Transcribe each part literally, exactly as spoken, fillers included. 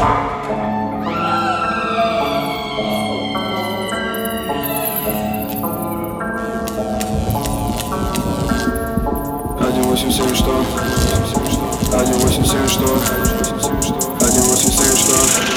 Один восемь семь что? Один восемь семь что? Один восемь семь что?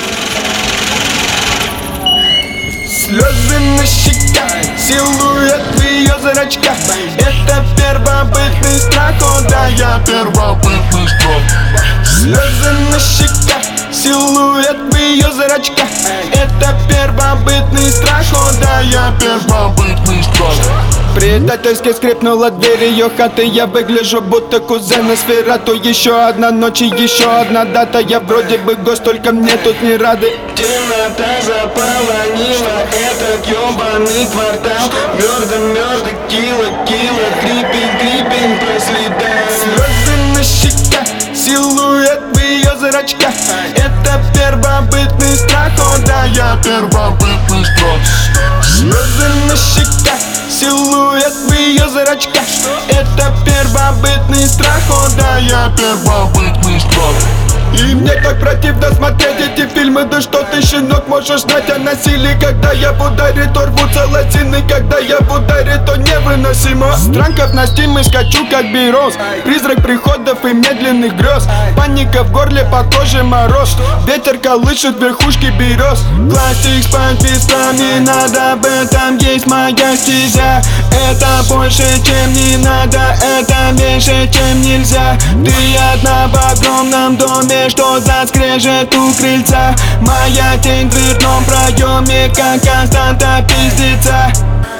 Слезы на щеках, силуэт в ее зрачках. Это первобытный страх, о да, я первобытный страх. Слезы на щеках, силуэт в ее зрачках. Это первобытный страх, о да, я первобытный страх. Предательски скрипнула дверь ее хаты. Я выгляжу будто кузен из Сферату. Еще одна ночь и еще одна дата. Я вроде бы гость, только мне тут не рады. Темнота заполонила этот ёбаный квартал. Мёрдо, мёрдо, кило, кило, крипинг, крипинг по следам. Слезы на щеках, силуэт в ее зрачках. Это первобытный страх, о да, я первобытный страх. Слезы на щеках, силуэт в ее зрачках. Это первобытный страх, о да, я первобытный страх. И мне так противно смотреть эти фильмы. Да что ты, щенок, можешь знать о насилии? Когда я в ударе, то рвутся лосины. Когда я в ударе, то невыносимо. Странков на стим и скачу как бирос. Призрак приходов и медленных грез. Паника в горле, по коже мороз. Ветер колышет верхушки берез. Классик спать без не надо. Об этом есть моя стезя. Это больше, чем не надо. Это меньше, чем нельзя. Ты одна в огромном доме. Что за скрежет у крыльца? Моя тень в дверном проеме, как константа пиздится.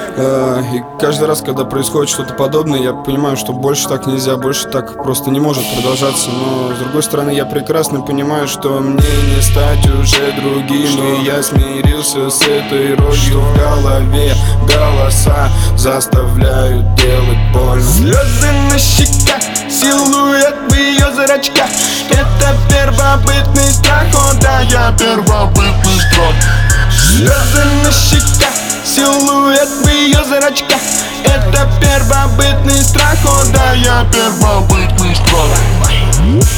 И каждый раз, когда происходит что-то подобное, я понимаю, что больше так нельзя, больше так просто не может продолжаться. Но с другой стороны, я прекрасно понимаю, что мне не стать уже другим. И я смирился с этой ролью в голове. Голоса заставляют делать больно. Слезы на щеках, силуэт в ее зрачках. Это первобытный страх, о да, я первобытный страх. Слезы на щеках, силуэт в ее зрачках. Это первобытный страх, о да, я первобытный страх.